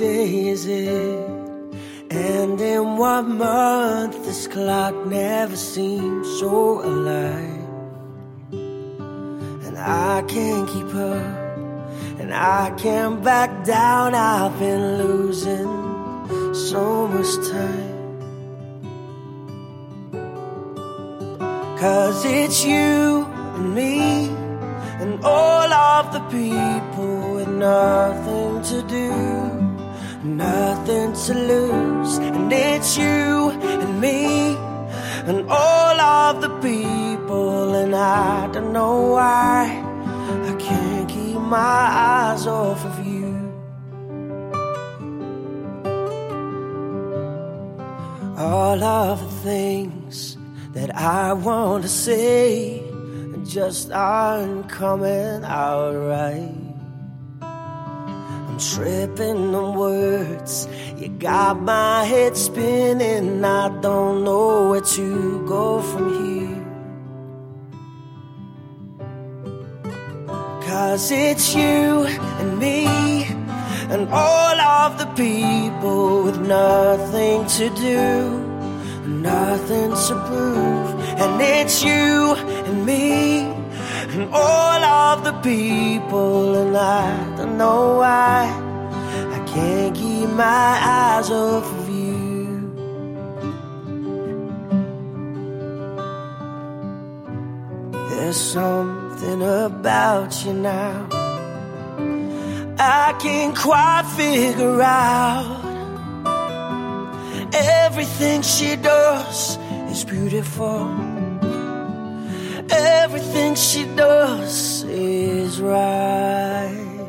day is it? And in what month? This clock never seems so alive. And I can't keep up, and I can't back down. I've been losing so much time. 'Cause it's you and me and all of the people with nothing to do, nothing to lose. And it's you and me and all of the people, and I don't know why I can't keep my eyes off of you. All of the things that I want to say just aren't coming out right. I'm tripping on words, you got my head spinning. I don't know where to go from here. 'Cause it's you and me and all of the people with nothing to do, nothing to prove. And it's you and me and all of the people, and I don't know why I can't keep my eyes off of you. There's something about you now I can't quite figure out. Everything she does is beautiful. Everything she does is right.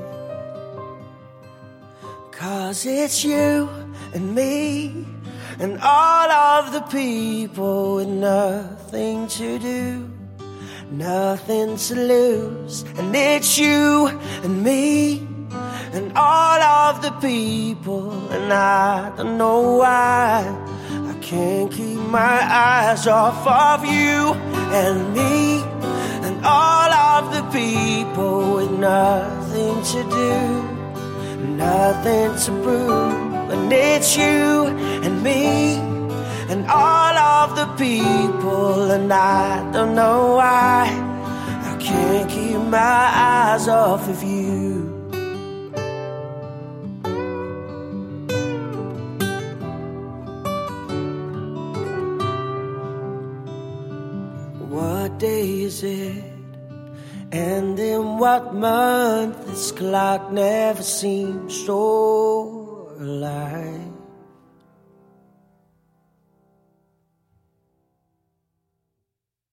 'Cause it's you and me and all of the people with nothing to do, nothing to lose. And it's you and me and all of the people, and I don't know why I can't keep my eyes off of you and me and all of the people with nothing to do, nothing to prove. And it's you and me and all of the people, and I don't know why I can't keep my eyes off of you. What day is it? And in what month? This clock never seems so alive.